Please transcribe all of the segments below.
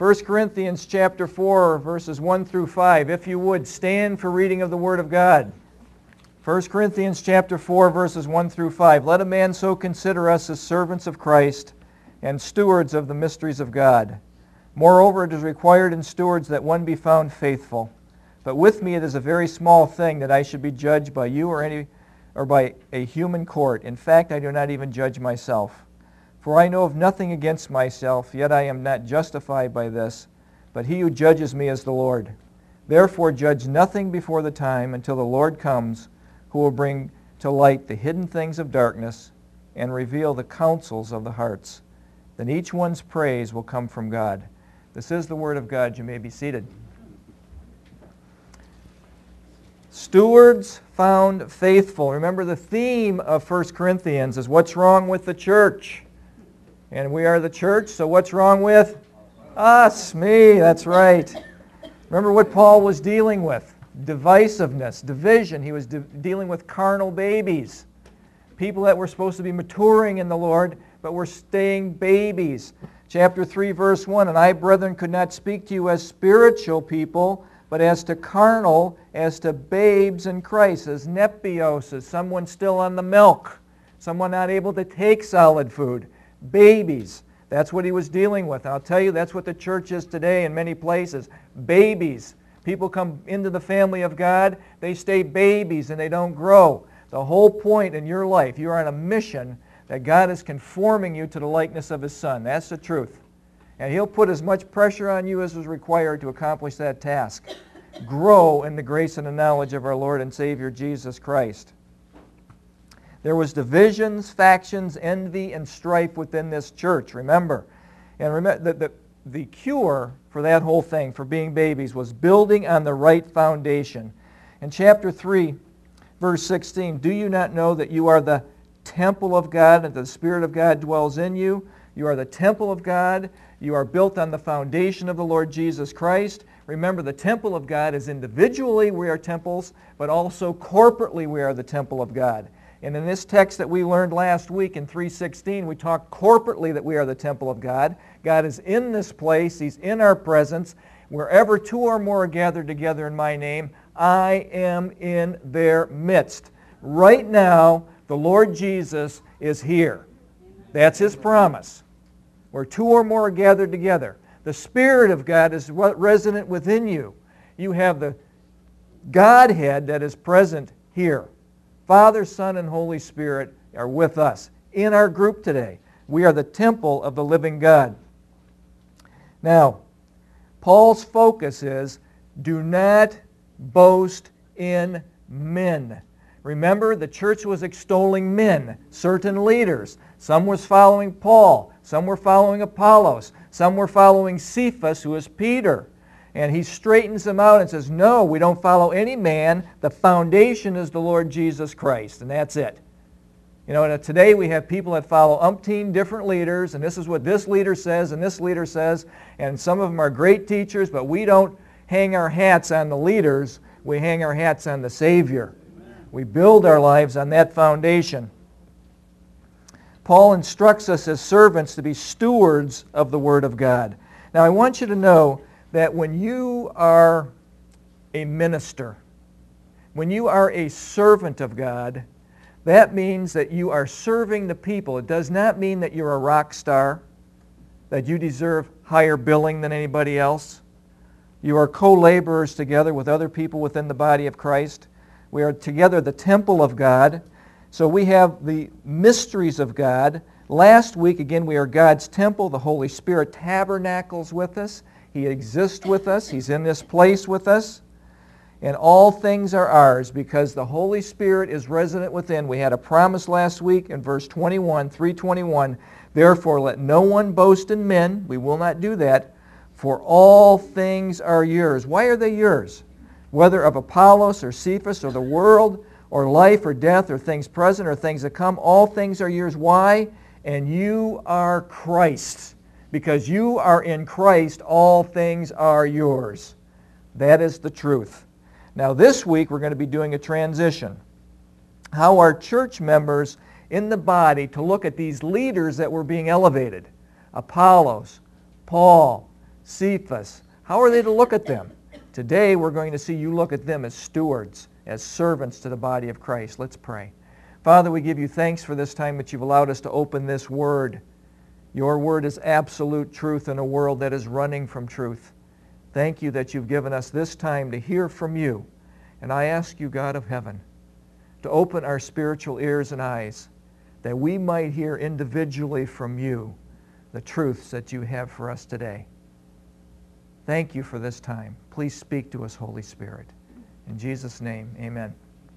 1 Corinthians chapter 4, verses 1 through 5. If you would, stand for reading of the Word of God. 1 Corinthians chapter 4, verses 1 through 5. Let a man so consider us as servants of Christ and stewards of the mysteries of God. Moreover, it is required in stewards that one be found faithful. But with me it is a very small thing that I should be judged by you or by a human court. In fact, I do not even judge myself. For I know of nothing against myself, yet I am not justified by this. But he who judges me is the Lord. Therefore judge nothing before the time until the Lord comes, who will bring to light the hidden things of darkness and reveal the counsels of the hearts. Then each one's praise will come from God. This is the Word of God. You may be seated. Stewards found faithful. Remember, the theme of 1 Corinthians is what's wrong with the church. And we are the church, so what's wrong with us? Me, that's right. Remember what Paul was dealing with? Divisiveness, division. He was dealing with carnal babies. People that were supposed to be maturing in the Lord, but were staying babies. Chapter 3, verse 1, And I, brethren, could not speak to you as spiritual people, but as to carnal, as to babes in Christ, as nepios, as someone still on the milk, someone not able to take solid food. Babies. That's what he was dealing with. And I'll tell you, that's what the church is today in many places. Babies. People come into the family of God, they stay babies and they don't grow. The whole point in your life, you're on a mission that God is conforming you to the likeness of His Son. That's the truth. And He'll put as much pressure on you as is required to accomplish that task. Grow in the grace and the knowledge of our Lord and Savior Jesus Christ. There was divisions, factions, envy, and strife within this church, remember. And remember, the cure for that whole thing, for being babies, was building on the right foundation. In chapter 3, verse 16, Do you not know that you are the temple of God and the Spirit of God dwells in you? You are the temple of God. You are built on the foundation of the Lord Jesus Christ. Remember, the temple of God is individually we are temples, but also corporately we are the temple of God. And in this text that we learned last week in 3:16, we talked corporately that we are the temple of God. God is in this place. He's in our presence. Wherever two or more are gathered together in my name, I am in their midst. Right now, the Lord Jesus is here. That's His promise. Where two or more are gathered together. The Spirit of God is resident within you. You have the Godhead that is present here. Father, Son, and Holy Spirit are with us in our group today. We are the temple of the living God. Now, Paul's focus is, do not boast in men. Remember, the church was extolling men, certain leaders. Some was following Paul. Some were following Apollos. Some were following Cephas, who is Peter. And he straightens them out and says, no, we don't follow any man. The foundation is the Lord Jesus Christ, and that's it. You know, today we have people that follow umpteen different leaders, and this is what this leader says, and this leader says, and some of them are great teachers, but we don't hang our hats on the leaders. We hang our hats on the Savior. We build our lives on that foundation. Paul instructs us as servants to be stewards of the Word of God. Now I want you to know that when you are a minister, when you are a servant of God, that means that you are serving the people. It does not mean that you're a rock star, that you deserve higher billing than anybody else. You are co-laborers together with other people within the body of Christ. We are together the temple of God. So we have the mysteries of God. Last week, again, we are God's temple. The Holy Spirit tabernacles with us. He exists with us. He's in this place with us. And all things are ours because the Holy Spirit is resident within. We had a promise last week in verse 21, 3:21. Therefore, let no one boast in men. We will not do that. For all things are yours. Why are they yours? Whether of Apollos or Cephas or the world or life or death or things present or things to come, all things are yours. Why? And you are Christ's. Because you are in Christ, all things are yours. That is the truth. Now this week we're going to be doing a transition. How are church members in the body to look at these leaders that were being elevated? Apollos, Paul, Cephas. How are they to look at them? Today we're going to see you look at them as stewards, as servants to the body of Christ. Let's pray. Father, we give you thanks for this time that you've allowed us to open this word. Your word is absolute truth in a world that is running from truth. Thank you that you've given us this time to hear from you. And I ask you, God of heaven, to open our spiritual ears and eyes, that we might hear individually from you the truths that you have for us today. Thank you for this time. Please speak to us, Holy Spirit. In Jesus' name, amen.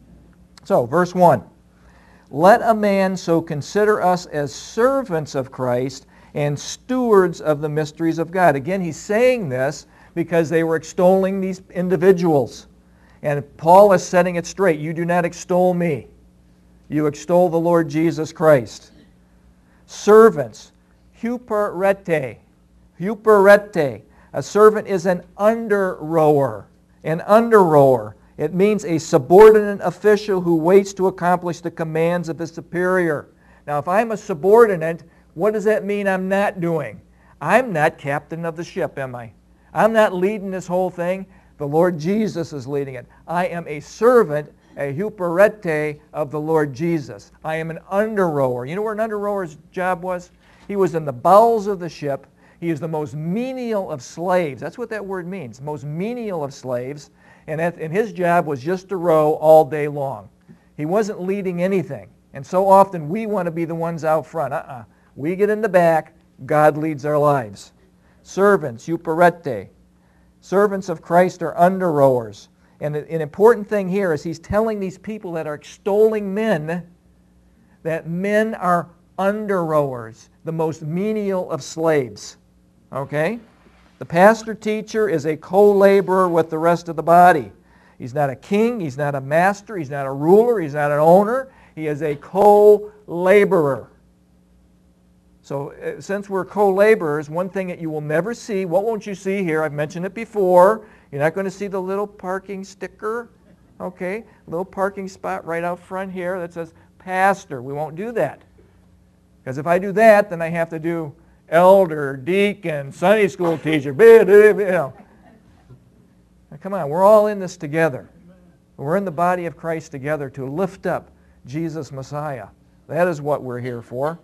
So, verse 1. Let a man so consider us as servants of Christ and stewards of the mysteries of God. Again, he's saying this because they were extolling these individuals. And Paul is setting it straight. You do not extol me. You extol the Lord Jesus Christ. Servants. Huperete. Huperete. A servant is an under-rower. An under-rower. It means a subordinate official who waits to accomplish the commands of his superior. Now, if I'm a subordinate, what does that mean I'm not doing? I'm not captain of the ship, am I? I'm not leading this whole thing. The Lord Jesus is leading it. I am a servant, a huperete of the Lord Jesus. I am an under-rower. You know where an under-rower's job was? He was in the bowels of the ship. He is the most menial of slaves. That's what that word means, most menial of slaves. And his job was just to row all day long. He wasn't leading anything. And so often we want to be the ones out front. We get in the back. God leads our lives. Servants, huperete. Servants of Christ are under-rowers. And an important thing here is he's telling these people that are extolling men that men are under-rowers, the most menial of slaves. Okay? The pastor-teacher is a co-laborer with the rest of the body. He's not a king, he's not a master, he's not a ruler, he's not an owner. He is a co-laborer. So since we're co-laborers, one thing that you will never see, what won't you see here? I've mentioned it before. You're not going to see the little parking sticker, okay? Little parking spot right out front here that says pastor. We won't do that. Because if I do that, then I have to do elder, deacon, Sunday school teacher, you know. Now, come on, we're all in this together. We're in the body of Christ together to lift up Jesus Messiah. That is what we're here for.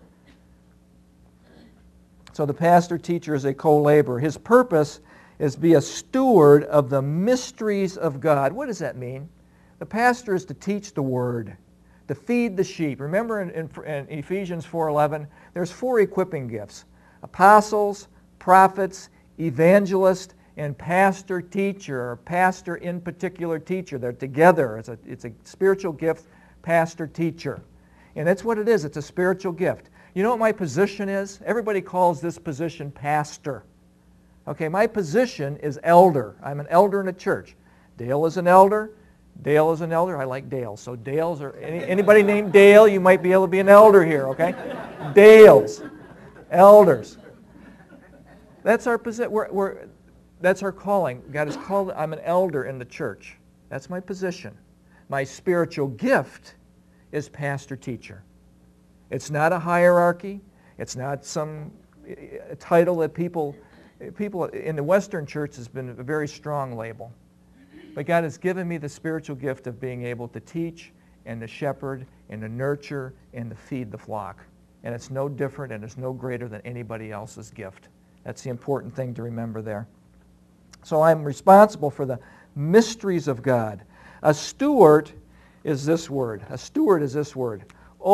So the pastor-teacher is a co-laborer. His purpose is to be a steward of the mysteries of God. What does that mean? The pastor is to teach the Word, to feed the sheep. Remember in Ephesians 4:11, there's 4 equipping gifts. Apostles, prophets, evangelists, and pastor-teacher, or pastor in particular teacher. They're together. It's a spiritual gift, pastor-teacher. And that's what it is. It's a spiritual gift. You know what my position is? Everybody calls this position pastor. Okay, my position is elder. I'm an elder in a church. Dale is an elder. Dale is an elder. I like Dale. So Dales, or anybody named Dale, you might be able to be an elder here, okay? Dales. Elders. That's our position. That's our calling. God has called, I'm an elder in the church. That's my position. My spiritual gift is pastor-teacher. It's not a hierarchy. It's not some title that people in the Western church has been a very strong label. But God has given me the spiritual gift of being able to teach and to shepherd and to nurture and to feed the flock. And it's no different and it's no greater than anybody else's gift. That's the important thing to remember there. So I'm responsible for the mysteries of God. A steward is this word. A steward is this word.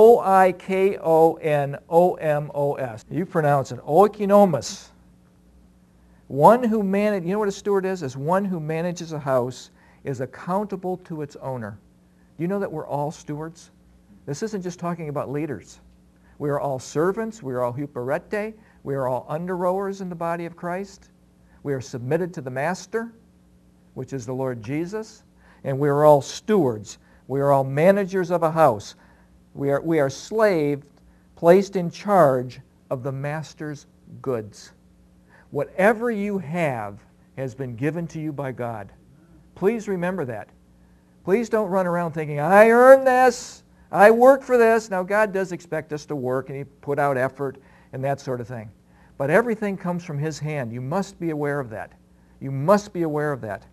O-I-K-O-N-O-M-O-S. You pronounce it. Oikonomos. One who manages, you know what a steward is? Is one who manages a house, is accountable to its owner. Do you know that we're all stewards? This isn't just talking about leaders. We are all servants. We are all huperete. We are all under-rowers in the body of Christ. We are submitted to the Master, which is the Lord Jesus. And we are all stewards. We are all managers of a house. We are slaves placed in charge of the Master's goods. Whatever you have has been given to you by God. Please remember that. Please don't run around thinking, I earned this. I work for this. Now, God does expect us to work, and He put out effort and that sort of thing. But everything comes from His hand. You must be aware of that. You must be aware of that.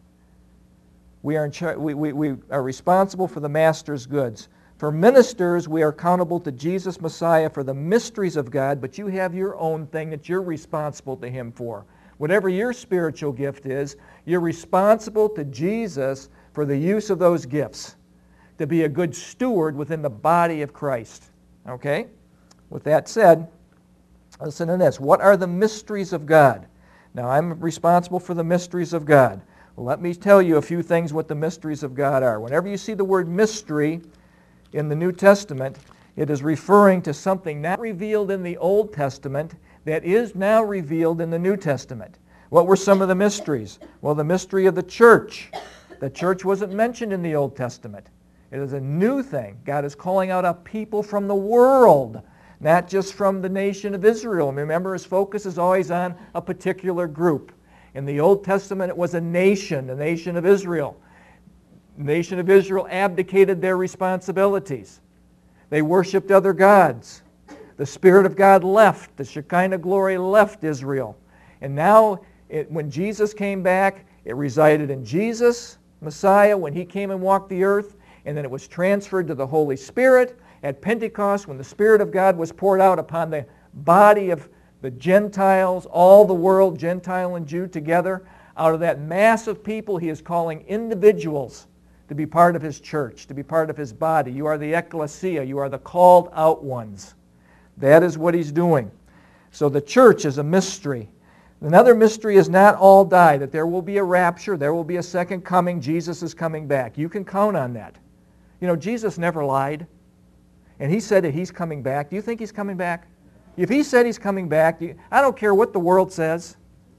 We are responsible for the Master's goods. For ministers, we are accountable to Jesus Messiah for the mysteries of God, but you have your own thing that you're responsible to Him for. Whatever your spiritual gift is, you're responsible to Jesus for the use of those gifts, to be a good steward within the body of Christ. Okay? With that said, listen to this. What are the mysteries of God? Now, I'm responsible for the mysteries of God. Well, let me tell you a few things what the mysteries of God are. Whenever you see the word mystery in the New Testament, it is referring to something not revealed in the Old Testament that is now revealed in the New Testament. What were some of the mysteries? Well, the mystery of the church. The church wasn't mentioned in the Old Testament. It is a new thing. God is calling out a people from the world, not just from the nation of Israel. Remember, His focus is always on a particular group. In the Old Testament, it was a nation, the nation of Israel. The nation of Israel abdicated their responsibilities. They worshipped other gods. The Spirit of God left. The Shekinah glory left Israel. And now, when Jesus came back, it resided in Jesus, Messiah, when He came and walked the earth, and then it was transferred to the Holy Spirit. At Pentecost, when the Spirit of God was poured out upon the body of the Gentiles, all the world, Gentile and Jew together, out of that mass of people, He is calling individuals to be part of His church, to be part of His body. You are the ecclesia. You are the called out ones. That is what He's doing. So the church is a mystery. Another mystery is not all die, that there will be a rapture, there will be a second coming, Jesus is coming back. You can count on that. You know, Jesus never lied, and He said that He's coming back. Do you think He's coming back? If He said He's coming back, I don't care what the world says.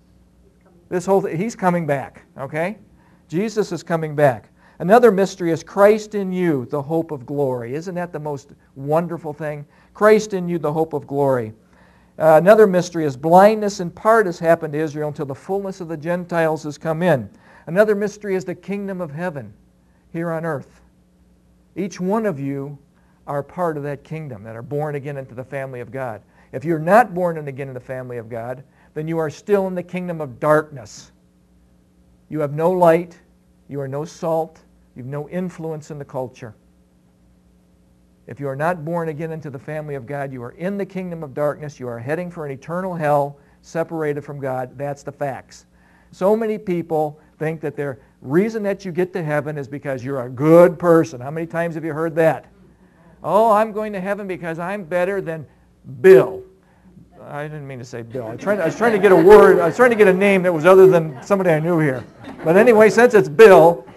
He's coming back, okay? Jesus is coming back. Another mystery is Christ in you, the hope of glory. Isn't that the most wonderful thing? Christ in you, the hope of glory. Another mystery is blindness in part has happened to Israel until the fullness of the Gentiles has come in. Another mystery is the kingdom of heaven here on earth. Each one of you are part of that kingdom, that are born again into the family of God. If you're not born again in the family of God, then you are still in the kingdom of darkness. You have no light, you are no salt, you have no influence in the culture. If you are not born again into the family of God, you are in the kingdom of darkness, you are heading for an eternal hell, separated from God. That's the facts. So many people think that the reason that you get to heaven is because you're a good person. How many times have you heard that? Oh, I'm going to heaven because I'm better than Bill. I didn't mean to say Bill. I was trying to get a word. I was trying to get a name that was other than somebody I knew here. But anyway, since it's Bill,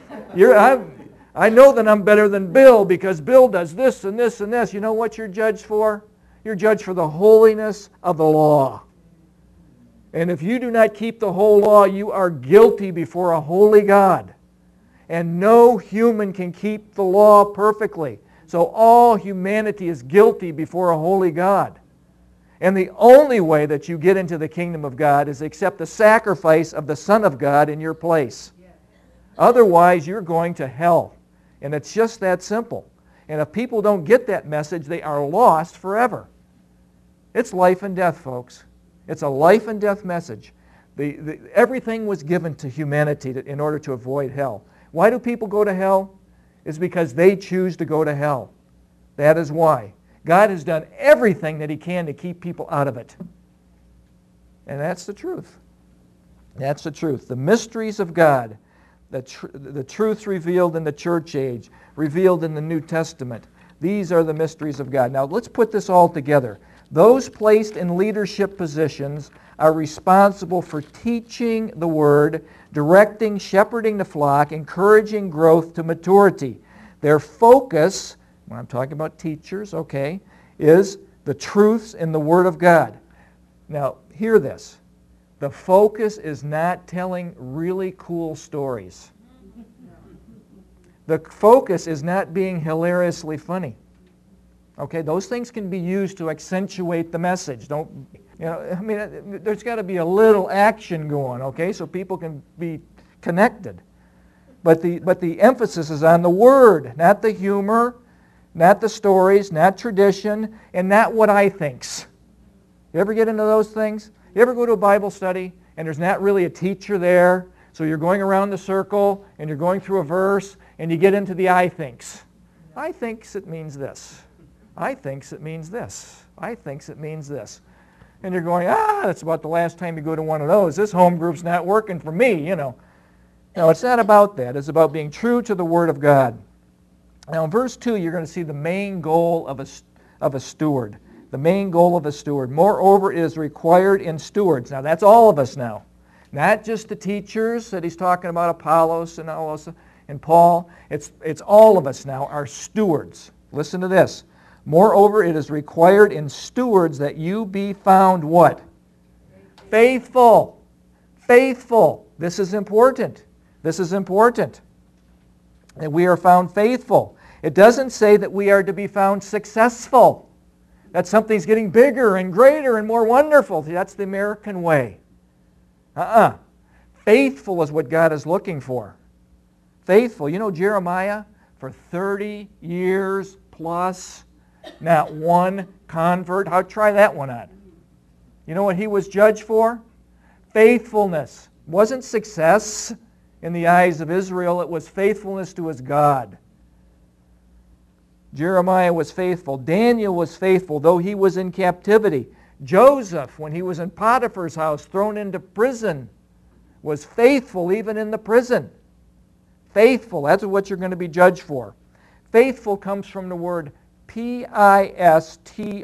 I know that I'm better than Bill because Bill does this and this and this. You know what you're judged for? You're judged for the holiness of the law. And if you do not keep the whole law, you are guilty before a holy God. And no human can keep the law perfectly. So all humanity is guilty before a holy God. And the only way that you get into the kingdom of God is accept the sacrifice of the Son of God in your place. Otherwise, you're going to hell. And it's just that simple. And if people don't get that message, they are lost forever. It's life and death, folks. It's a life and death message. Everything was given to humanity in order to avoid hell. Why do people go to hell? It's because they choose to go to hell. That is why. God has done everything that He can to keep people out of it. And that's the truth. That's the truth. The mysteries of God, the truths revealed in the church age, revealed in the New Testament. These are the mysteries of God. Now let's put this all together. Those placed in leadership positions are responsible for teaching the Word, directing, shepherding the flock, encouraging growth to maturity. Their focus, when I'm talking about teachers, okay, is the truths in the Word of God. Now, hear this. The focus is not telling really cool stories. The focus is not being hilariously funny. Okay, those things can be used to accentuate the message. There's got to be a little action going, okay, so people can be connected. But the emphasis is on the Word, not the humor, not the stories, not tradition, and not what I thinks. You ever get into those things? You ever go to a Bible study and there's not really a teacher there, so you're going around the circle and you're going through a verse and you get into the I thinks. I thinks it means this. I thinks it means this. I thinks it means this. And you're going, that's about the last time you go to one of those. This home group's not working for me, you know. No, it's not about that. It's about being true to the Word of God. Now in verse 2, you're going to see the main goal of a steward. The main goal of a steward. Moreover, it is required in stewards. Now that's all of us now. Not just the teachers that he's talking about, Apollos and all those, and Paul. It's all of us now, our stewards. Listen to this. Moreover, it is required in stewards that you be found what? Faithful. Faithful. This is important. This is important. That we are found faithful. It doesn't say that we are to be found successful. That something's getting bigger and greater and more wonderful. That's the American way. Faithful is what God is looking for. Faithful. You know Jeremiah, for 30 years plus, not one convert. Try that one on. You know what he was judged for? Faithfulness. It wasn't success in the eyes of Israel. It was faithfulness to his God. Jeremiah was faithful. Daniel was faithful, though he was in captivity. Joseph, when he was in Potiphar's house, thrown into prison, was faithful even in the prison. Faithful, that's what you're going to be judged for. Faithful comes from the word Pistos,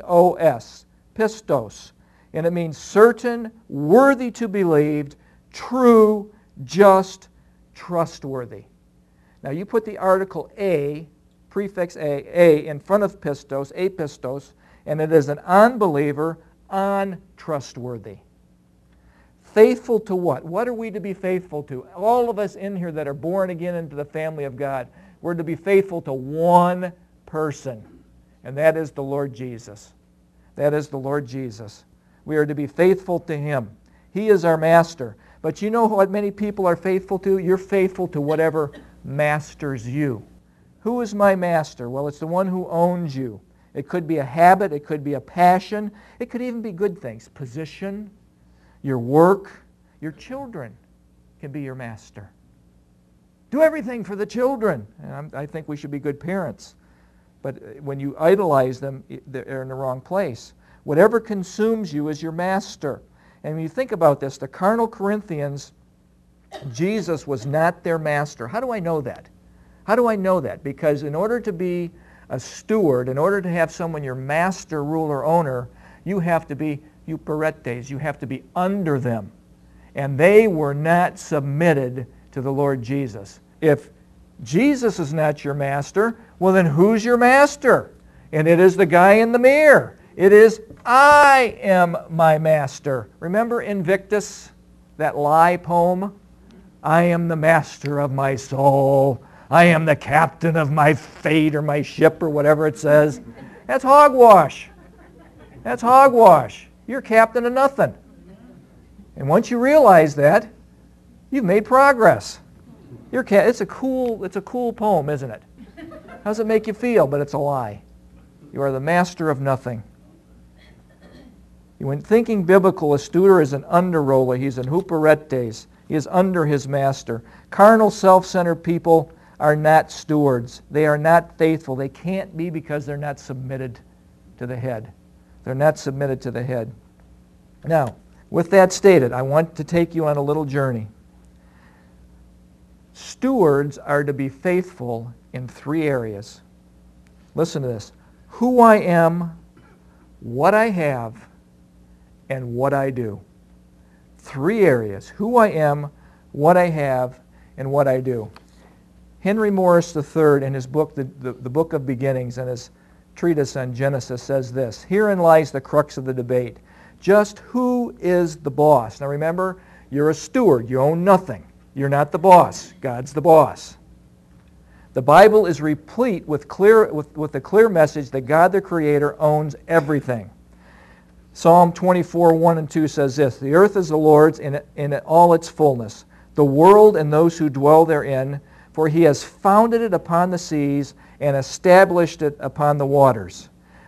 pistos, and it means certain, worthy to be believed, true, just, trustworthy. Now you put the article a, prefix a in front of pistos, apistos, and it is an unbeliever, untrustworthy. Faithful to what? What are we to be faithful to? All of us in here that are born again into the family of God, we're to be faithful to one person, and that is the Lord Jesus. That is the Lord Jesus. We are to be faithful to Him. He is our master. But you know what many people are faithful to? You're faithful to whatever masters you. Who is my master? Well, it's the one who owns you. It could be a habit. It could be a passion. It could even be good things. Position, your work, your children can be your master. Do everything for the children. And I think we should be good parents. But when you idolize them, they're in the wrong place. Whatever consumes you is your master. And when you think about this, the carnal Corinthians, Jesus was not their master. How do I know that? How do I know that? Because in order to be a steward, in order to have someone your master, ruler, owner, you have to be euparetes. You have to be under them. And they were not submitted to the Lord Jesus. If Jesus is not your master, well then who's your master? And it is the guy in the mirror. It is, I am my master. Remember Invictus, that lie poem? I am the master of my soul. I am the captain of my fate or my ship or whatever it says. That's hogwash. That's hogwash. You're captain of nothing. And once you realize that, you've made progress. It's a cool poem, isn't it? How does it make you feel? But it's a lie. You are the master of nothing. When thinking biblical, a steward is an under-roller. He's an huperetes. He is under his master. Carnal, self-centered people are not stewards. They are not faithful. They can't be because they're not submitted to the head. They're not submitted to the head. Now, with that stated, I want to take you on a little journey. Stewards are to be faithful in 3 areas. Listen to this. Who I am, what I have, and what I do. 3 areas. Who I am, what I have, and what I do. Henry Morris III, in his book, the Book of Beginnings, and his treatise on Genesis, says this. Herein lies the crux of the debate. Just who is the boss? Now remember, you're a steward. You own nothing. You're not the boss. God's the boss. The Bible is replete with the clear message that God the Creator owns everything. Psalm 24, 1 and 2 says this, the earth is the Lord's in all its fullness, the world and those who dwell therein, for He has founded it upon the seas and established it upon the waters.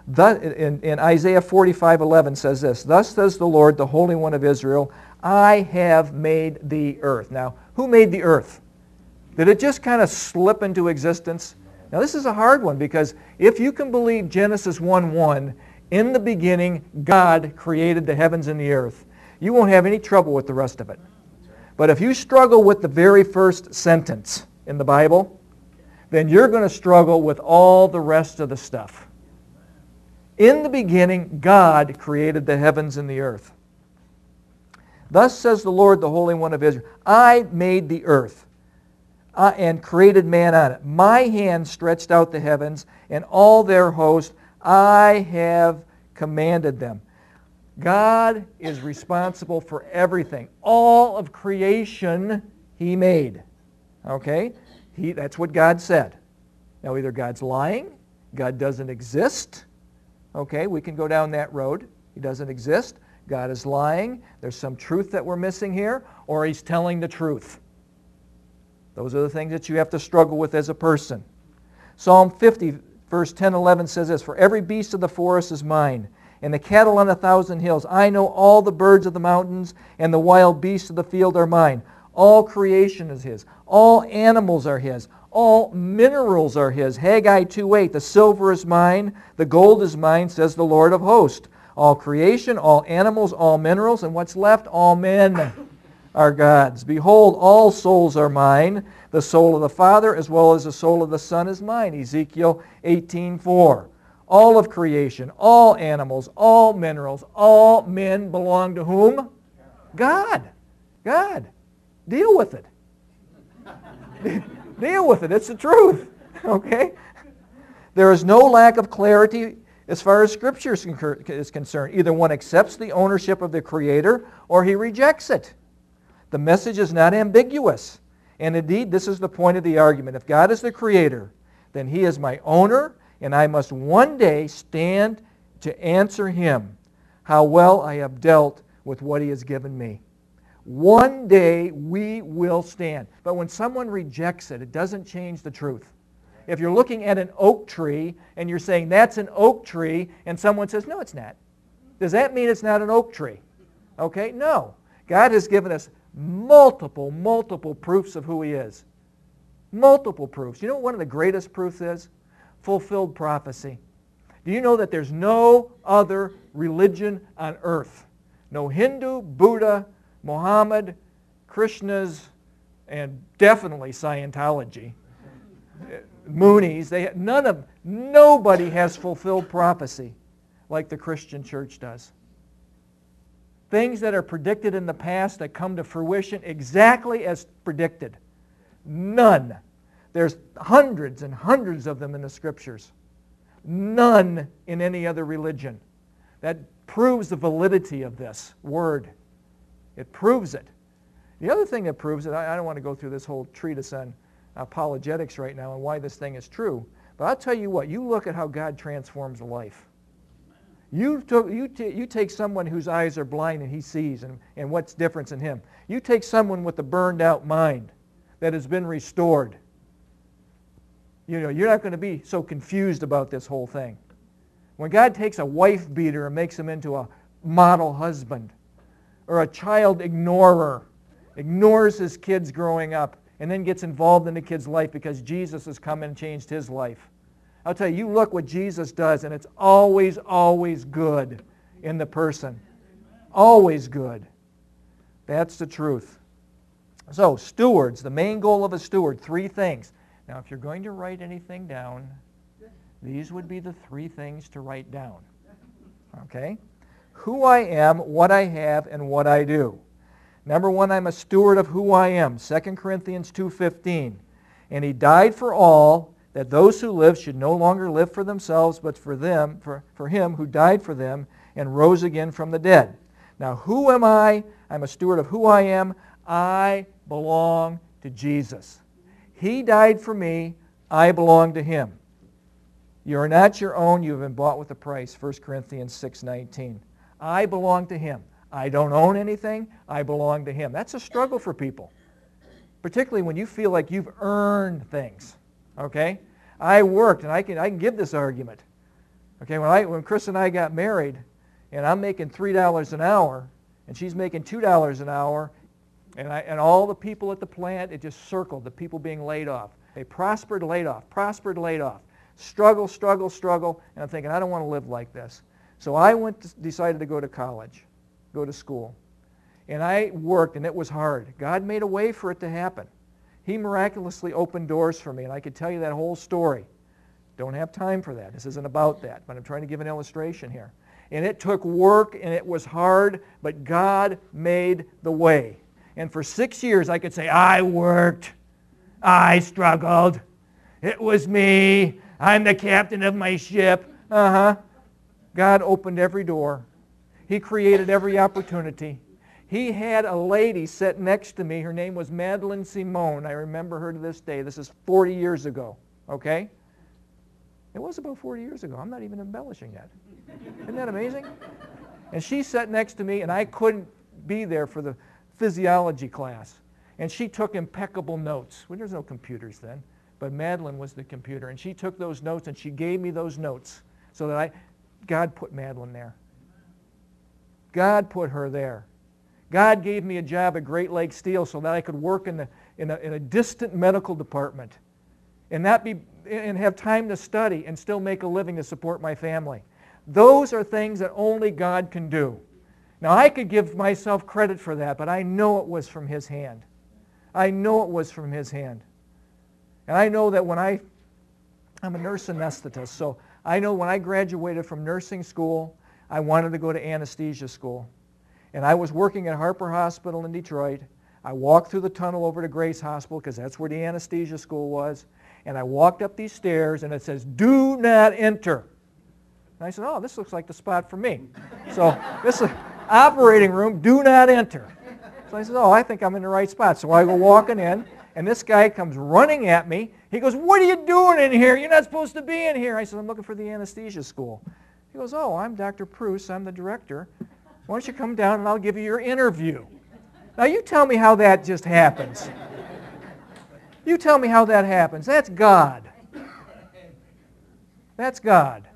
In Isaiah 45:11 says this, "Thus says the Lord, the Holy One of Israel, I have made the earth." Now, who made the earth? Did it just kind of slip into existence? Now, this is a hard one because if you can believe Genesis 1:1, in the beginning, God created the heavens and the earth, you won't have any trouble with the rest of it. But if you struggle with the very first sentence in the Bible, then you're going to struggle with all the rest of the stuff. In the beginning, God created the heavens and the earth. Thus says the Lord, the Holy One of Israel, I made the earth and created man on it. My hand stretched out the heavens and all their host. I have commanded them. God is responsible for everything. All of creation He made. Okay? That's what God said. Now either God's lying, God doesn't exist. Okay, we can go down that road. He doesn't exist. God is lying. There's some truth that we're missing here. Or He's telling the truth. Those are the things that you have to struggle with as a person. Psalm 50, verse 10-11 says this, "For every beast of the forest is mine, and the cattle on 1,000 hills. I know all the birds of the mountains, and the wild beasts of the field are mine. All creation is His. All animals are His. All minerals are His." Haggai 2:8, "The silver is mine, the gold is mine, says the Lord of hosts." All creation, all animals, all minerals, and what's left? All men are God's. "Behold, all souls are mine. The soul of the Father as well as the soul of the Son is mine." Ezekiel 18:4. All of creation, all animals, all minerals, all men belong to whom? God. God. Deal with it. Deal with it. It's the truth. Okay? There is no lack of clarity as far as Scripture is concerned. Either one accepts the ownership of the Creator or he rejects it. The message is not ambiguous. And indeed, this is the point of the argument. If God is the Creator, then He is my owner, and I must one day stand to answer Him how well I have dealt with what He has given me. One day we will stand. But when someone rejects it, it doesn't change the truth. If you're looking at an oak tree and you're saying, that's an oak tree, and someone says, no, it's not. Does that mean it's not an oak tree? Okay, no. God has given us multiple proofs of who He is. Multiple proofs. You know what one of the greatest proofs is? Fulfilled prophecy. Do you know that there's no other religion on earth? No Hindu, Buddha, Muhammad, Krishnas, and definitely Scientology, Moonies, nobody has fulfilled prophecy like the Christian church does. Things that are predicted in the past that come to fruition exactly as predicted. None. There's hundreds and hundreds of them in the Scriptures. None in any other religion. That proves the validity of this word. It proves it. The other thing that proves it, I don't want to go through this whole treatise on apologetics right now and why this thing is true, but I'll tell you what, you look at how God transforms a life. You take someone whose eyes are blind and he sees, and what's difference in him. You take someone with a burned out mind that has been restored. You know, you're not going to be so confused about this whole thing. When God takes a wife beater and makes him into a model husband, or a child ignorer, ignores his kids growing up, and then gets involved in the kid's life because Jesus has come and changed his life. I'll tell you, you look what Jesus does, and it's always, always good in the person. Always good. That's the truth. So, stewards, the main goal of a steward, 3 things. Now, if you're going to write anything down, these would be the 3 things to write down. Okay? Who I am, what I have, and what I do. Number 1, I'm a steward of who I am. 2 Corinthians 2:15. And He died for all, that those who live should no longer live for themselves, but for Him who died for them and rose again from the dead. Now, who am I? I'm a steward of who I am. I belong to Jesus. He died for me. I belong to Him. You are not your own. You have been bought with a price. 1 Corinthians 6:19. I belong to Him. I don't own anything. I belong to Him. That's a struggle for people, particularly when you feel like you've earned things. Okay? I worked, and I can give this argument. Okay, when Chris and I got married, and I'm making $3 an hour, and she's making $2 an hour, and all the people at the plant, it just circled, the people being laid off. They prospered, laid off, prospered, laid off. Struggle, struggle, struggle, and I'm thinking, I don't want to live like this. So I decided to go to college, go to school. And I worked, and it was hard. God made a way for it to happen. He miraculously opened doors for me, and I could tell you that whole story. Don't have time for that. This isn't about that, but I'm trying to give an illustration here. And it took work, and it was hard, but God made the way. And for 6 years, I could say, I worked, I struggled, it was me, I'm the captain of my ship. God opened every door. He created every opportunity. He had a lady sit next to me. Her name was Madeline Simone. I remember her to this day. This is 40 years ago, okay? It was about 40 years ago. I'm not even embellishing that. Isn't that amazing? And she sat next to me, and I couldn't be there for the physiology class. And she took impeccable notes. Well, there's no computers then, but Madeline was the computer. And she took those notes, and she gave me those notes so that God put Madeline there. God put her there. God gave me a job at Great Lakes Steel so that I could work in a distant medical department and have time to study and still make a living to support my family. Those are things that only God can do. Now, I could give myself credit for that, but I know it was from His hand. I know it was from His hand. And I know that I'm a nurse anesthetist, so I know when I graduated from nursing school, I wanted to go to anesthesia school. And I was working at Harper Hospital in Detroit. I walked through the tunnel over to Grace Hospital because that's where the anesthesia school was. And I walked up these stairs, and it says, "Do not enter." And I said, oh, this looks like the spot for me. So this is operating room, do not enter. So I said, oh, I think I'm in the right spot. So I go walking in, and this guy comes running at me. He goes, what are you doing in here? You're not supposed to be in here. I said, I'm looking for the anesthesia school. He goes, oh, I'm Dr. Pruce. I'm the director. Why don't you come down and I'll give you your interview. Now you tell me how that just happens. You tell me how that happens. That's God. That's God.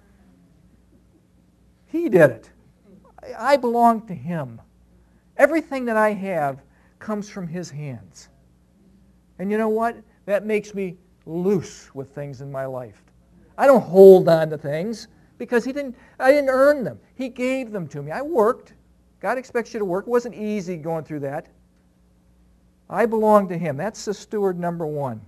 He did it. I belong to Him. Everything that I have comes from His hands. And you know what? That makes me loose with things in my life. I don't hold on to things because I didn't earn them. He gave them to me. I worked. God expects you to work. It wasn't easy going through that. I belong to Him. That's the steward number one.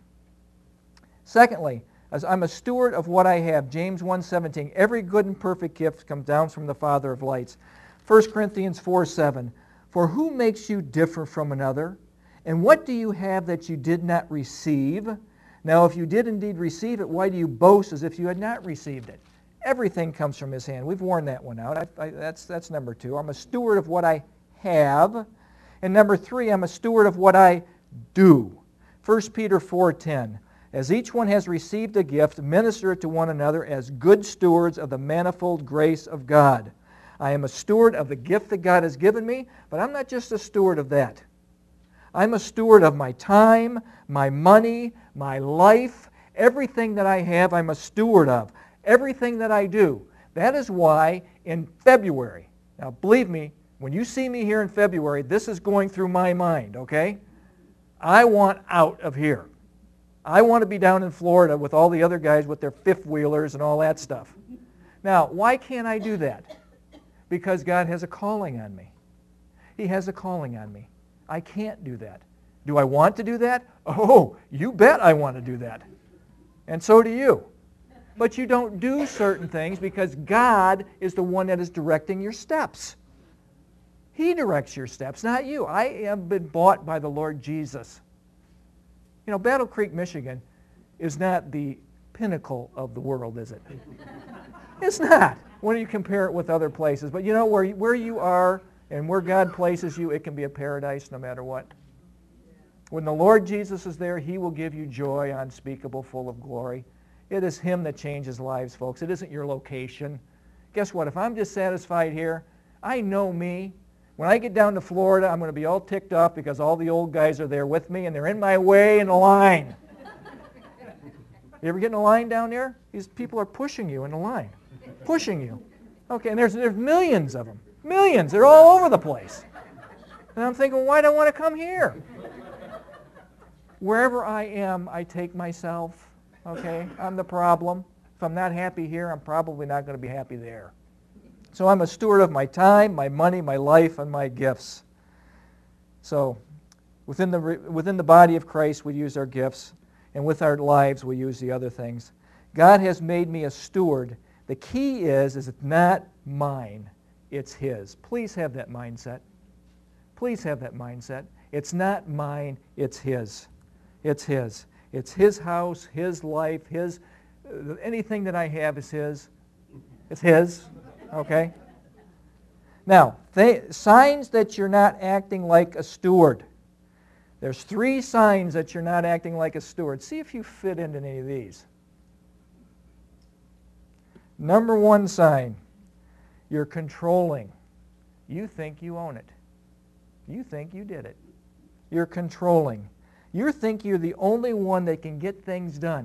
Secondly, as I'm a steward of what I have. James 1:17. Every good and perfect gift comes down from the Father of lights. 1 Corinthians 4:7. For who makes you different from another? And what do you have that you did not receive? Now, if you did indeed receive it, why do you boast as if you had not received it? Everything comes from His hand. We've worn that one out. That's number two. I'm a steward of what I have. And number three, I'm a steward of what I do. 1 Peter 4:10. As each one has received a gift, minister it to one another as good stewards of the manifold grace of God. I am a steward of the gift that God has given me, but I'm not just a steward of that. I'm a steward of my time, my money, my life. Everything that I have, I'm a steward of. Everything that I do. That is why in February, now believe me, when you see me here in February, this is going through my mind, okay? I want out of here. I want to be down in Florida with all the other guys with their fifth-wheelers and all that stuff. Now, why can't I do that? Because God has a calling on me. He has a calling on me. I can't do that. Do I want to do that? Oh, you bet I want to do that. And so do you. But you don't do certain things because God is the one that is directing your steps. He directs your steps, not you. I have been bought by the Lord Jesus. You know, Battle Creek, Michigan is not the pinnacle of the world, is it? It's not when you compare it with other places. But you know, where you are and where God places you, it can be a paradise no matter what. When the Lord Jesus is there, He will give you joy unspeakable, full of glory. It is Him that changes lives, folks. It isn't your location. Guess what? If I'm dissatisfied here, I know me. When I get down to Florida, I'm going to be all ticked off because all the old guys are there with me and they're in my way in a line. You ever get in a line down there? These people are pushing you in a line. pushing you. Okay, and there's millions of them. Millions. They're all over the place. And I'm thinking, why do I want to come here? Wherever I am, I take myself. Okay, I'm the problem. If I'm not happy here, I'm probably not going to be happy there. So I'm a steward of my time, my money, my life, and my gifts. So within the body of Christ, we use our gifts, and with our lives, we use the other things. God has made me a steward. The key is it's not mine, it's His. Please have that mindset. Please have that mindset. It's not mine, it's His. It's His. It's His house, His life, His. Anything that I have is His. It's His. Okay? Now, signs that you're not acting like a steward. There's 3 signs that you're not acting like a steward. See if you fit into any of these. Number 1 sign, you're controlling. You think you own it. You think you did it. You're controlling. You think you're the only one that can get things done.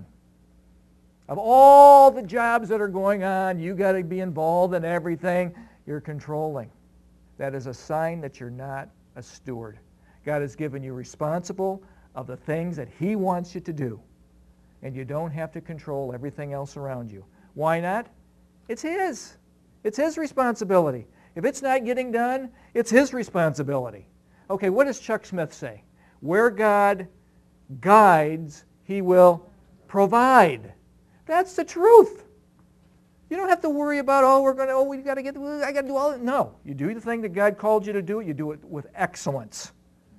Of all the jobs that are going on, you got to be involved in everything. You're controlling. That is a sign that you're not a steward. God has given you responsible of the things that He wants you to do. And you don't have to control everything else around you. Why not? It's His. It's His responsibility. If it's not getting done, it's His responsibility. Okay, what does Chuck Smith say? Where God guides, He will provide. That's the truth. You don't have to worry about, we got to get, I got to do all that. No, you do the thing that God called you to do. You do it with excellence.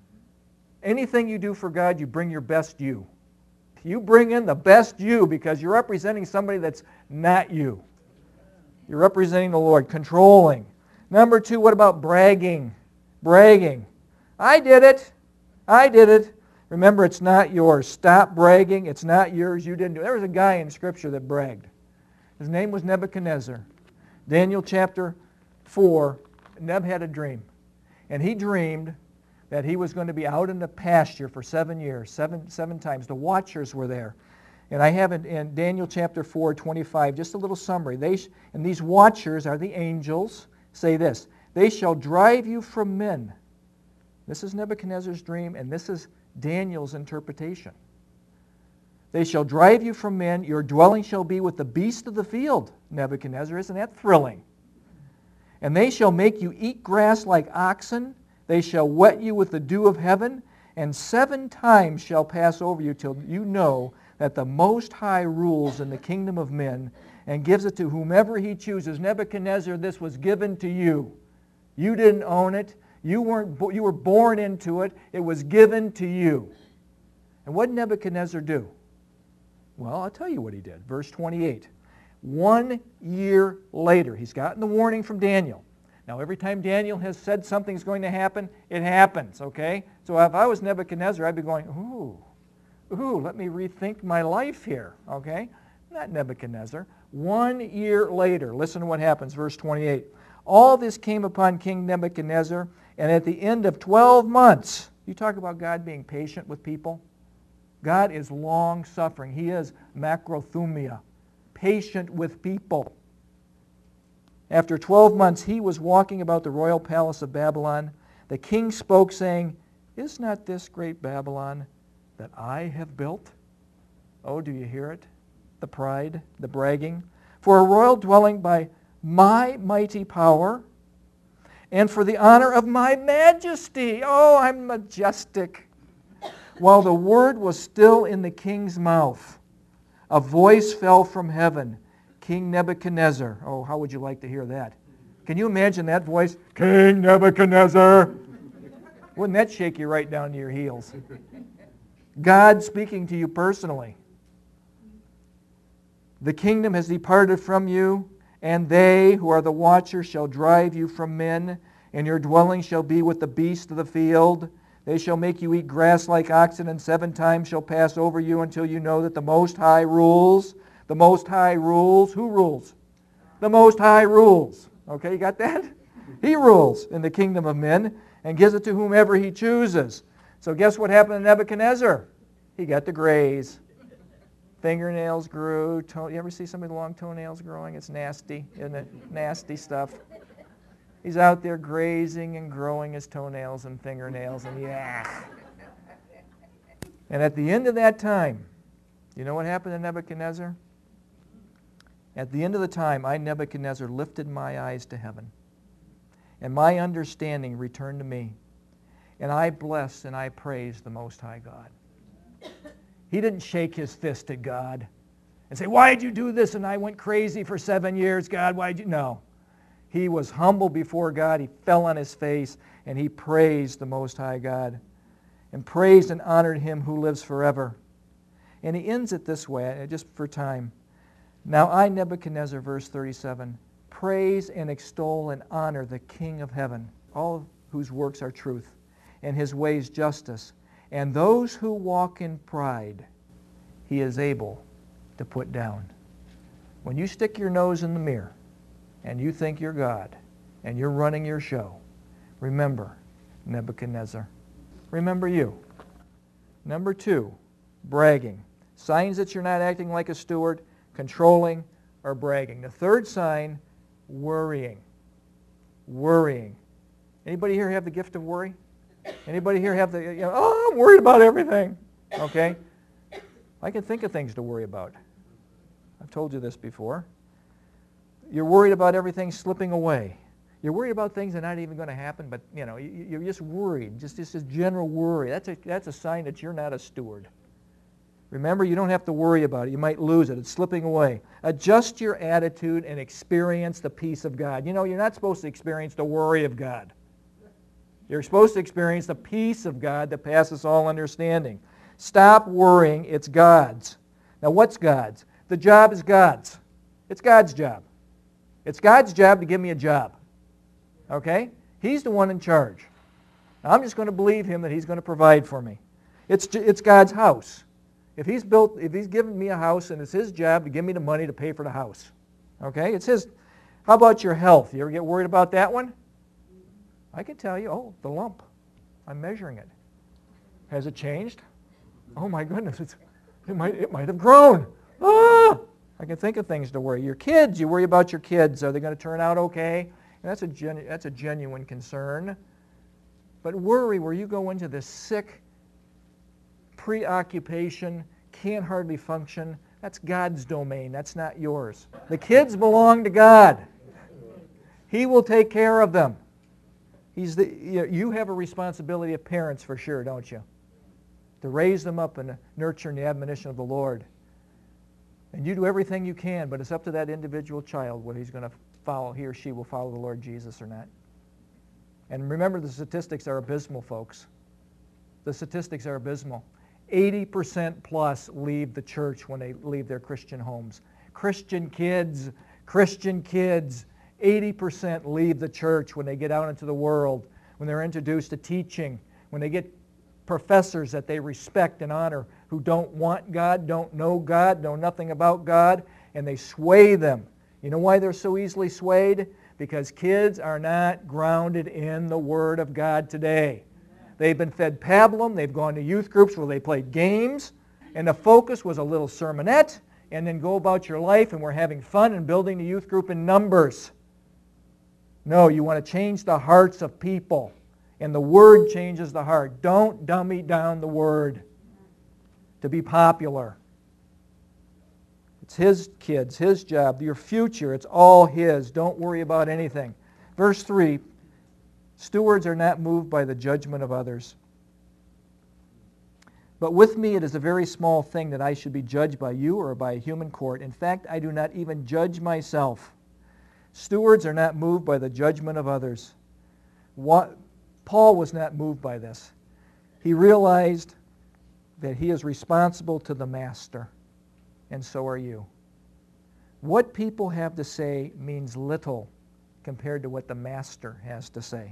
Anything you do for God, you bring your best you. You bring in the best you because you're representing somebody that's not you. You're representing the Lord. Controlling. Number 2, what about bragging? Bragging. I did it. I did it. Remember, it's not yours. Stop bragging. It's not yours. You didn't do it. There was a guy in Scripture that bragged. His name was Nebuchadnezzar. Daniel chapter 4, Neb had a dream. And he dreamed that he was going to be out in the pasture for 7 years, seven times. The watchers were there. And I have it in Daniel chapter 4, 25, just a little summary. And these watchers are the angels. Say this, they shall drive you from men. This is Nebuchadnezzar's dream, and this is Daniel's interpretation. They shall drive you from men. Your dwelling shall be with the beasts of the field, Nebuchadnezzar. Isn't that thrilling? And they shall make you eat grass like oxen. They shall wet you with the dew of heaven. And 7 times shall pass over you till you know that the Most High rules in the kingdom of men and gives it to whomever He chooses. Nebuchadnezzar, this was given to you. You didn't own it. You were born into it. It was given to you. And what did Nebuchadnezzar do? Well, I'll tell you what he did. Verse 28. 1 year later, he's gotten the warning from Daniel. Now, every time Daniel has said something's going to happen, it happens, okay? So if I was Nebuchadnezzar, I'd be going, let me rethink my life here, okay? Not Nebuchadnezzar. 1 year later, listen to what happens, verse 28. All this came upon King Nebuchadnezzar, and at the end of 12 months, you talk about God being patient with people. God is long-suffering. He is macrothumia, patient with people. After 12 months, he was walking about the royal palace of Babylon. The king spoke, saying, is not this great Babylon that I have built? Oh, do you hear it? The pride, the bragging. For a royal dwelling by my mighty power, and for the honor of my majesty. Oh, I'm majestic. While the word was still in the king's mouth, a voice fell from heaven. King Nebuchadnezzar. Oh, how would you like to hear that? Can you imagine that voice? King Nebuchadnezzar. Wouldn't that shake you right down to your heels? God speaking to you personally. The kingdom has departed from you, and they who are the watchers shall drive you from men, and your dwelling shall be with the beasts of the field. They shall make you eat grass like oxen, and 7 times shall pass over you until you know that the Most High rules. The Most High rules. Who rules? The Most High rules. Okay, you got that? He rules in the kingdom of men and gives it to whomever He chooses. So guess what happened to Nebuchadnezzar? He got to graze. Fingernails grew. You ever see somebody with long toenails growing? It's nasty, isn't it? Nasty stuff. He's out there grazing and growing his toenails and fingernails, and yeah. And at the end of that time, you know what happened to Nebuchadnezzar? At the end of the time, I, Nebuchadnezzar, lifted my eyes to heaven, and my understanding returned to me, and I blessed and I praised the Most High God. He didn't shake his fist at God and say, why did you do this? And I went crazy for 7 years, God, why did you? No. He was humble before God. He fell on his face, and he praised the Most High God, and praised and honored him who lives forever. And he ends it this way, just for time. Now I, Nebuchadnezzar, verse 37, praise and extol and honor the King of heaven, all whose works are truth, and his ways justice. And those who walk in pride, he is able to put down. When you stick your nose in the mirror and you think you're God and you're running your show, remember Nebuchadnezzar. Remember you. Number 2, bragging. Signs that you're not acting like a steward, controlling, or bragging. The third sign, worrying. Worrying. Anybody here have the gift of worry? Anybody here have the, I'm worried about everything. Okay? I can think of things to worry about. I've told you this before. You're worried about everything slipping away. You're worried about things that are not even going to happen, but you're just worried. Just this general worry. That's a sign that you're not a steward. Remember, you don't have to worry about it. You might lose it. It's slipping away. Adjust your attitude and experience the peace of God. You're not supposed to experience the worry of God. You're supposed to experience the peace of God that passes all understanding. Stop worrying. It's God's. Now, what's God's? The job is God's. It's God's job. It's God's job to give me a job. Okay? He's the one in charge. Now, I'm just going to believe him that he's going to provide for me. It's God's house. If he's given me a house, and it's his job to give me the money to pay for the house. Okay? It's his. How about your health? You ever get worried about that one? I can tell you, the lump. I'm measuring it. Has it changed? Oh my goodness, it might have grown. Ah! I can think of things to worry. Your kids, you worry about your kids. Are they going to turn out okay? And that's a genuine concern. But worry, where you go into this sick preoccupation, can't hardly function, that's God's domain. That's not yours. The kids belong to God. He will take care of them. You have a responsibility of parents for sure, don't you? To raise them up and nurture in the admonition of the Lord. And you do everything you can, but it's up to that individual child whether he's going to follow, he or she will follow the Lord Jesus or not. And remember, the statistics are abysmal, folks. The statistics are abysmal. 80% plus leave the church when they leave their Christian homes. Christian kids, 80% leave the church when they get out into the world, when they're introduced to teaching, when they get professors that they respect and honor who don't want God, don't know God, know nothing about God, and they sway them. You know why they're so easily swayed? Because kids are not grounded in the Word of God today. They've been fed pablum, they've gone to youth groups where they played games, and the focus was a little sermonette, and then go about your life, and we're having fun and building the youth group in numbers. No, you want to change the hearts of people. And the Word changes the heart. Don't dummy down the Word to be popular. It's His kids, His job, your future. It's all His. Don't worry about anything. Verse 3, stewards are not moved by the judgment of others. But with me it is a very small thing that I should be judged by you or by a human court. In fact, I do not even judge myself. Stewards are not moved by the judgment of others. Paul was not moved by this. He realized that he is responsible to the master, and so are you. What people have to say means little compared to what the master has to say.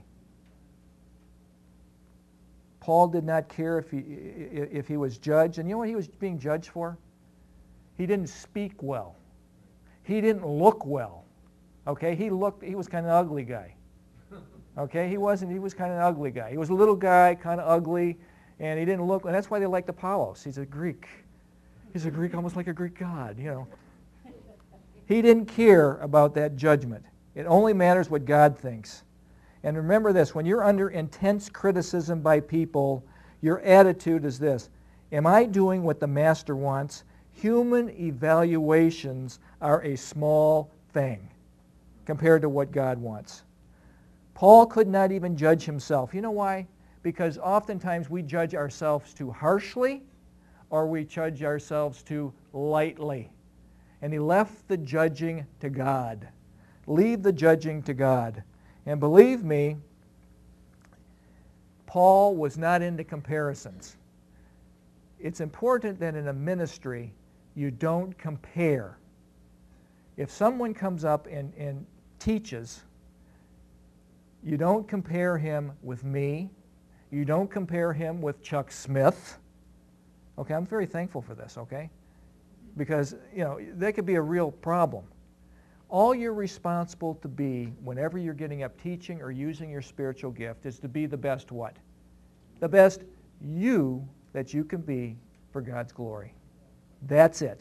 Paul did not care if he was judged, and you know what he was being judged for? He didn't speak well. He didn't look well. Okay, he was kind of an ugly guy. Okay, he was kind of an ugly guy. He was a little guy, kind of ugly, and he didn't look, and that's why they liked Apollos. He's a Greek. He's a Greek, almost like a Greek god, He didn't care about that judgment. It only matters what God thinks. And remember this, when you're under intense criticism by people, your attitude is this: am I doing what the Master wants? Human evaluations are a small thing compared to what God wants. Paul could not even judge himself. You know why? Because oftentimes we judge ourselves too harshly or we judge ourselves too lightly. And he left the judging to God. Leave the judging to God. And believe me, Paul was not into comparisons. It's important that in a ministry you don't compare. If someone comes up and teaches, you don't compare him with me. You don't compare him with Chuck Smith. Okay, I'm very thankful for this, okay? Because, that could be a real problem. All you're responsible to be whenever you're getting up teaching or using your spiritual gift is to be the best what? The best you that you can be for God's glory. That's it.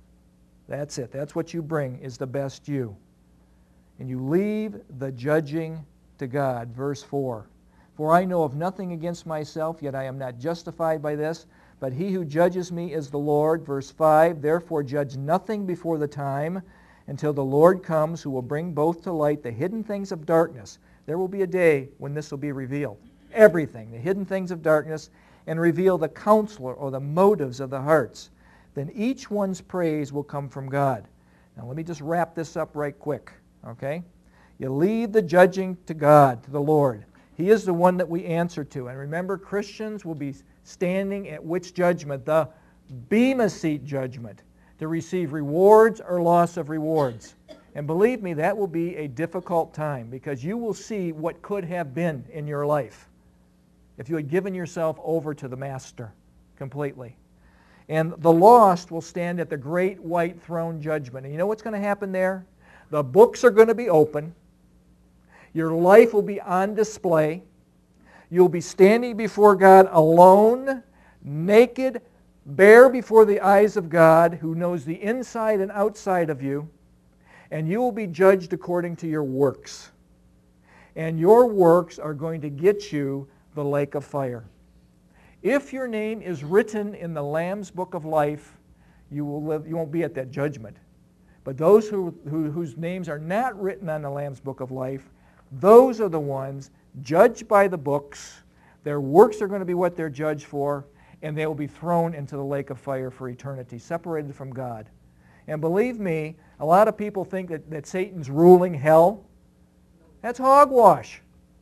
That's it. That's what you bring, is the best you. And you leave the judging to God. Verse 4. For I know of nothing against myself, yet I am not justified by this. But he who judges me is the Lord. Verse 5. Therefore judge nothing before the time, until the Lord comes, who will bring both to light the hidden things of darkness. There will be a day when this will be revealed. Everything, the hidden things of darkness, and reveal the counselor or the motives of the hearts. Then each one's praise will come from God. Now let me just wrap this up right quick, okay? You leave the judging to God, to the Lord. He is the one that we answer to. And remember, Christians will be standing at which judgment? The Bema Seat judgment, to receive rewards or loss of rewards. And believe me, that will be a difficult time, because you will see what could have been in your life if you had given yourself over to the Master completely. And the lost will stand at the great white throne judgment. And you know what's going to happen there? The books are going to be open. Your life will be on display. You'll be standing before God alone, naked, bare before the eyes of God, who knows the inside and outside of you, and you will be judged according to your works. And your works are going to get you the lake of fire. If your name is written in the Lamb's book of life, you won't be at that judgment. But those whose names are not written on the Lamb's book of life, those are the ones judged by the books. Their works are going to be what they're judged for, and they will be thrown into the lake of fire for eternity, separated from God. And believe me, a lot of people think that Satan's ruling hell. That's hogwash.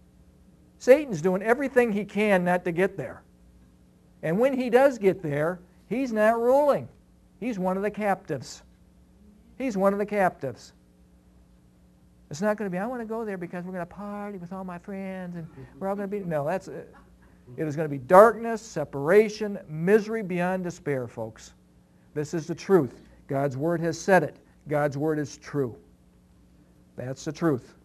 Satan's doing everything he can not to get there. And when he does get there, he's not ruling. He's one of the captives. He's one of the captives. It's not going to be, I want to go there because we're going to party with all my friends and we're all going to be... No, that's it. It is going to be darkness, separation, misery beyond despair, folks. This is the truth. God's Word has said it. God's Word is true. That's the truth.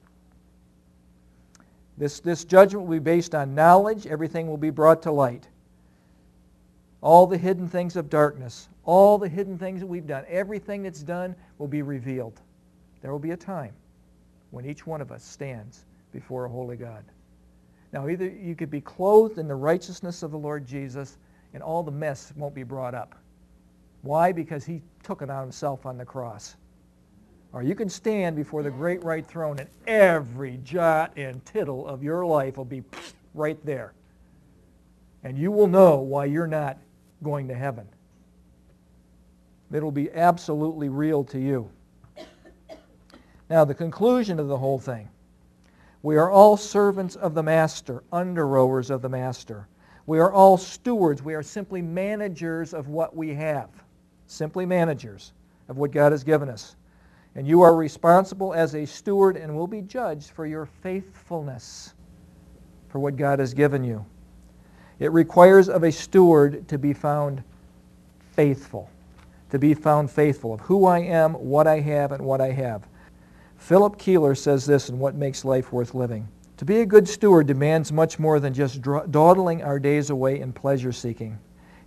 This judgment will be based on knowledge. Everything will be brought to light. All the hidden things of darkness, all the hidden things that we've done, everything that's done will be revealed. There will be a time when each one of us stands before a holy God. Now, either you could be clothed in the righteousness of the Lord Jesus and all the mess won't be brought up. Why? Because he took it on himself on the cross. Or you can stand before the great white throne and every jot and tittle of your life will be right there. And you will know why you're not going to heaven. It'll be absolutely real to you. Now, the conclusion of the whole thing. We are all servants of the Master, under-rowers of the Master. We are all stewards. We are simply managers of what we have. Simply managers of what God has given us. And you are responsible as a steward and will be judged for your faithfulness for what God has given you. It requires of a steward to be found faithful. To be found faithful of who I am, what I have, and what I have. Philip Keeler says this in What Makes Life Worth Living. To be a good steward demands much more than just dawdling our days away in pleasure seeking.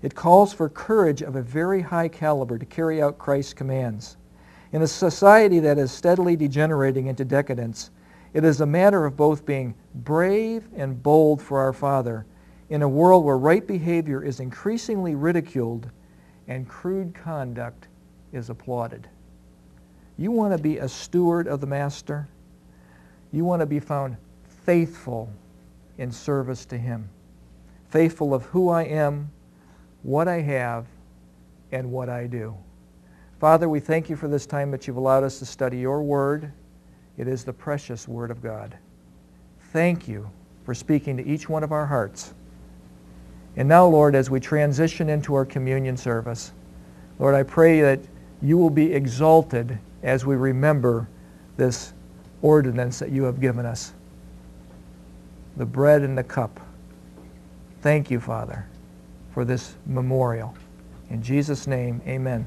It calls for courage of a very high caliber to carry out Christ's commands. In a society that is steadily degenerating into decadence, it is a matter of both being brave and bold for our Father in a world where right behavior is increasingly ridiculed and crude conduct is applauded. You want to be a steward of the Master? You want to be found faithful in service to Him, faithful of who I am, what I have, and what I do. Father, we thank you for this time that you've allowed us to study your word. It is the precious word of God. Thank you for speaking to each one of our hearts. And now, Lord, as we transition into our communion service, Lord, I pray that you will be exalted as we remember this ordinance that you have given us, the bread and the cup. Thank you, Father, for this memorial. In Jesus' name, amen.